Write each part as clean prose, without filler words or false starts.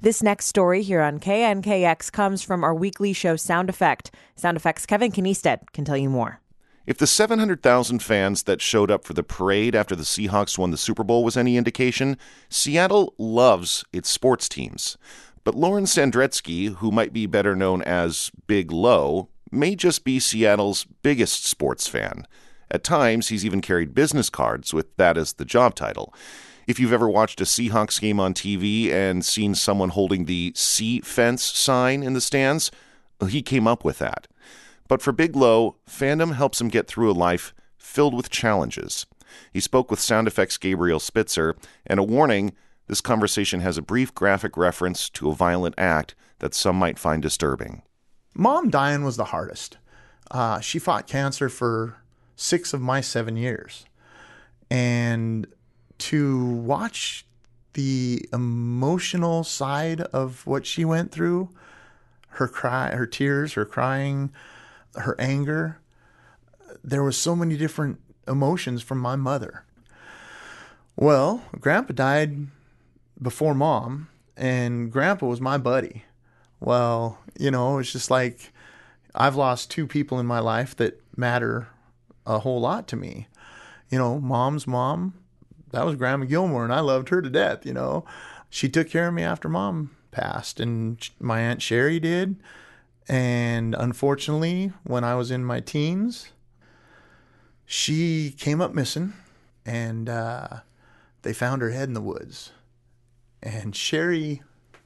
This next story here on KNKX comes from our weekly show Sound Effect. Sound Effect's Kevin Kniested can tell you more. If the 700,000 fans that showed up for the parade after the Seahawks won the Super Bowl was any indication, Seattle loves its sports teams. But Lauren Sandretsky, who might be better known as Big Low, may just be Seattle's biggest sports fan. At times, he's even carried business cards with that as the job title. If you've ever watched a Seahawks game on TV and seen someone holding the Sea Fence sign in the stands, well, he came up with that. But for Big Low, fandom helps him get through a life filled with challenges. He spoke with Sound Effects' Gabriel Spitzer, and a warning, this conversation has a brief graphic reference to a violent act that some might find disturbing. Mom dying was the hardest. She fought cancer for 6 of my 7 years. And to watch the emotional side of what she went through, her cry, her tears, her crying, her anger, there was so many different emotions from my mother. Well, Grandpa died before Mom, and Grandpa was my buddy. Well, it's just like I've lost 2 people in my life that matter a whole lot to me. Mom's mom, that was Grandma Gilmore, and I loved her to death, She took care of me after Mom passed, and my Aunt Sherry did. And unfortunately, when I was in my teens, she came up missing, and they found her head in the woods. And Sherry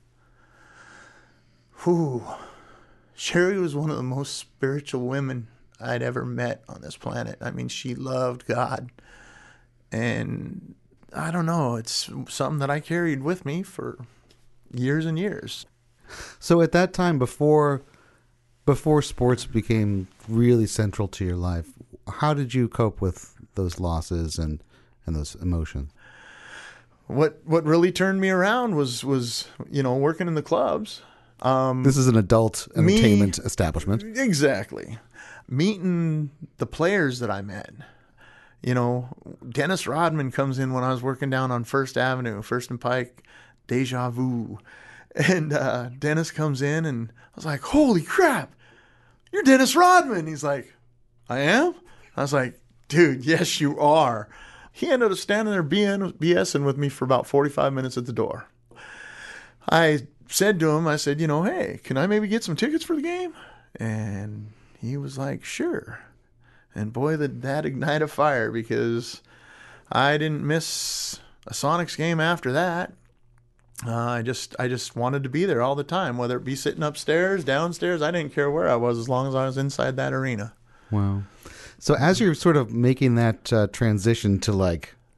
was one of the most spiritual women I'd ever met on this planet. I mean, she loved God. And I don't know, it's something that I carried with me for years and years. So at that time, before sports became really central to your life, how did you cope with those losses and those emotions? What really turned me around was working in the clubs. This is an adult entertainment establishment. Exactly. Meeting the players that I met. Dennis Rodman comes in when I was working down on First Avenue, First and Pike, Deja Vu. And Dennis comes in, and I was like, holy crap, you're Dennis Rodman. He's like, I am? I was like, dude, yes, you are. He ended up standing there BSing with me for about 45 minutes at the door. I said to him, hey, can I maybe get some tickets for the game? And he was like, sure. And boy, did that ignite a fire, because I didn't miss a Sonics game after that. I just wanted to be there all the time, whether it be sitting upstairs, downstairs. I didn't care where I was as long as I was inside that arena. Wow. So as you're sort of making that transition to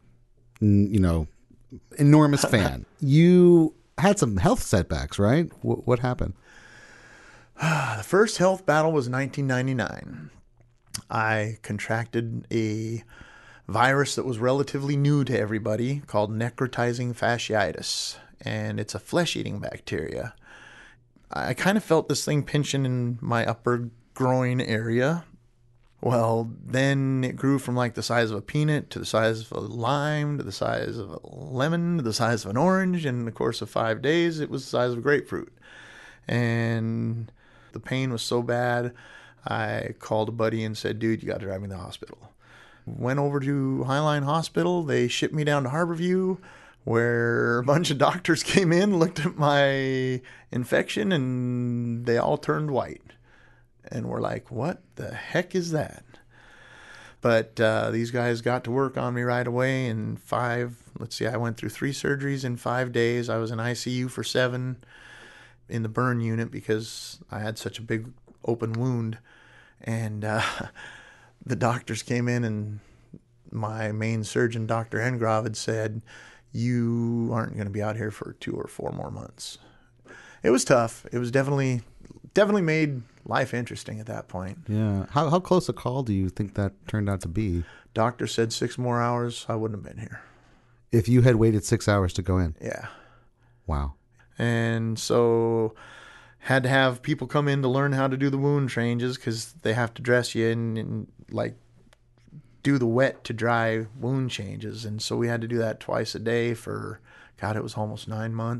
enormous fan, you had some health setbacks, right? What happened? The first health battle was 1999. I contracted a virus that was relatively new to everybody called necrotizing fasciitis, and it's a flesh-eating bacteria. I kind of felt this thing pinching in my upper groin area. Well, then it grew from like the size of a peanut to the size of a lime to the size of a lemon to the size of an orange. And in the course of 5 days, it was the size of a grapefruit. And the pain was so bad, I called a buddy and said, dude, you got to drive me to the hospital. Went over to Highline Hospital. They shipped me down to Harborview, where a bunch of doctors came in, looked at my infection, and they all turned white. And we're like, what the heck is that? But these guys got to work on me right away. In I went through 3 surgeries in 5 days. I was in ICU for 7 in the burn unit because I had such a big open wound. And the doctors came in, and my main surgeon, Dr. Engrove, had said, you aren't going to be out here for 2 or 4 more months. It was tough. It was definitely made life interesting at that point. Yeah. How close a call do you think that turned out to be? Doctor said 6 more hours, I wouldn't have been here. If you had waited 6 hours to go in? Yeah. Wow. And so had to have people come in to learn how to do the wound changes, because they have to dress you and do the wet to dry wound changes. And so we had to do that twice a day for, God, it was almost 9 months.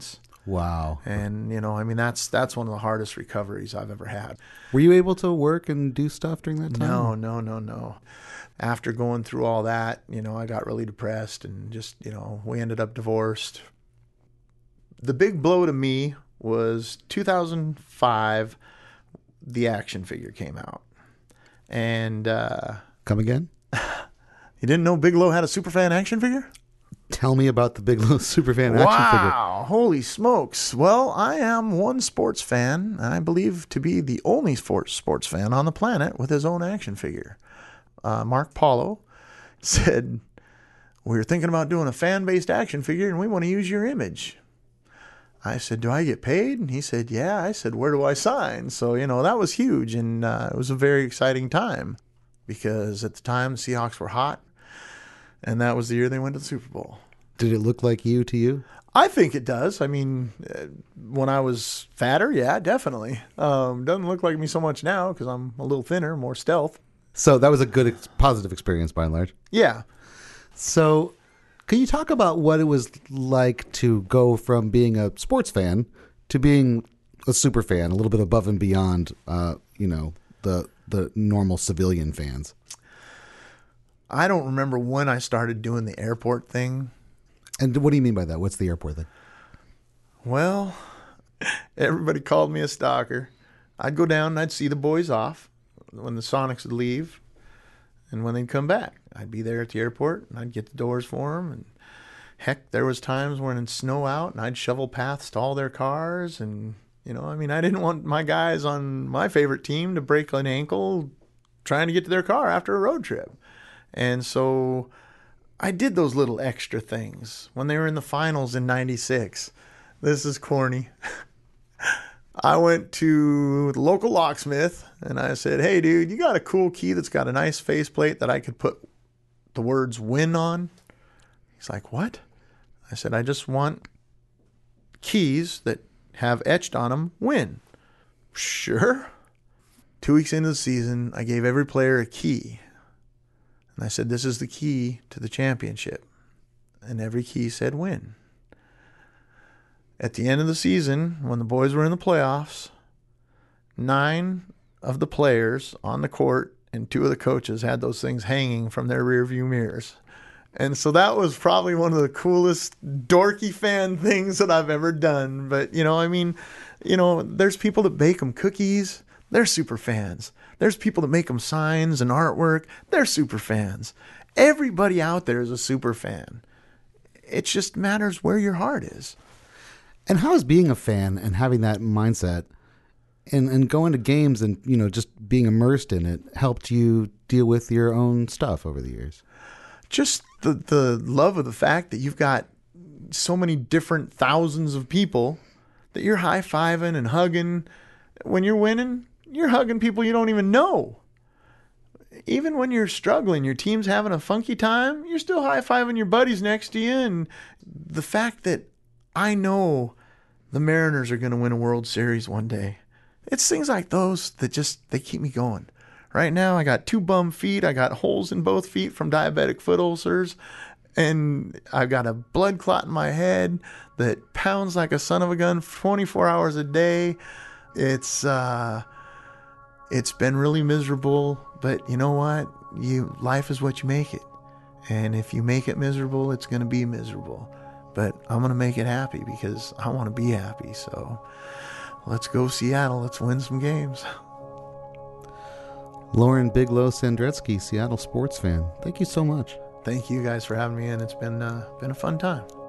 Wow. And, I mean, that's one of the hardest recoveries I've ever had. Were you able to work and do stuff during that time? No. After going through all that, I got really depressed and just, we ended up divorced. The big blow to me was 2005, the action figure came out. And Come again? you didn't know Bigelow had a Superfan action figure? Tell me about the Bigelow Superfan action figure. Wow, holy smokes. Well, I am one sports fan, and I believe to be the only sports fan on the planet with his own action figure. Mark Paulo said, we're thinking about doing a fan-based action figure, and we want to use your image. I said, do I get paid? And he said, yeah. I said, where do I sign? So, that was huge, and it was a very exciting time because at the time the Seahawks were hot, and that was the year they went to the Super Bowl. Did it look like you to you? I think it does. I mean, when I was fatter, yeah, definitely. Doesn't look like me so much now because I'm a little thinner, more stealth. So that was a good, positive experience by and large. Yeah. So can you talk about what it was like to go from being a sports fan to being a super fan, a little bit above and beyond, the normal civilian fans? I don't remember when I started doing the airport thing. And what do you mean by that? What's the airport thing? Well, everybody called me a stalker. I'd go down and I'd see the boys off when the Sonics would leave and when they'd come back. I'd be there at the airport and I'd get the doors for them. And heck, there was times when it'd snow out and I'd shovel paths to all their cars. And, I didn't want my guys on my favorite team to break an ankle trying to get to their car after a road trip. And so I did those little extra things when they were in the finals in 96. This is corny. I went to the local locksmith and I said, hey, dude, you got a cool key that's got a nice faceplate that I could put the words win on? He's like, what? I said, I just want keys that have etched on them win. Sure. 2 weeks into the season, I gave every player a key. And I said, this is the key to the championship. And every key said win. At the end of the season, when the boys were in the playoffs, 9 of the players on the court and 2 of the coaches had those things hanging from their rearview mirrors. And so that was probably one of the coolest dorky fan things that I've ever done. But, there's people that bake them cookies. They're super fans. There's people that make them signs and artwork. They're super fans. Everybody out there is a super fan. It just matters where your heart is. And how is being a fan and having that mindset and going to games and, just being immersed in it helped you deal with your own stuff over the years? Just the love of the fact that you've got so many different thousands of people that you're high-fiving and hugging. When you're winning, you're hugging people you don't even know. Even when you're struggling, your team's having a funky time, you're still high-fiving your buddies next to you. And the fact that I know the Mariners are going to win a World Series one day, it's things like those that they keep me going. Right now, I got 2 bum feet. I got holes in both feet from diabetic foot ulcers. And I've got a blood clot in my head that pounds like a son of a gun 24 hours a day. It's been really miserable, but you know what? Life is what you make it. And if you make it miserable, it's going to be miserable. But I'm going to make it happy because I want to be happy. So let's go Seattle. Let's win some games. Loren Bigelow Sandretsky, Seattle sports fan. Thank you so much. Thank you guys for having me in. It's been a fun time.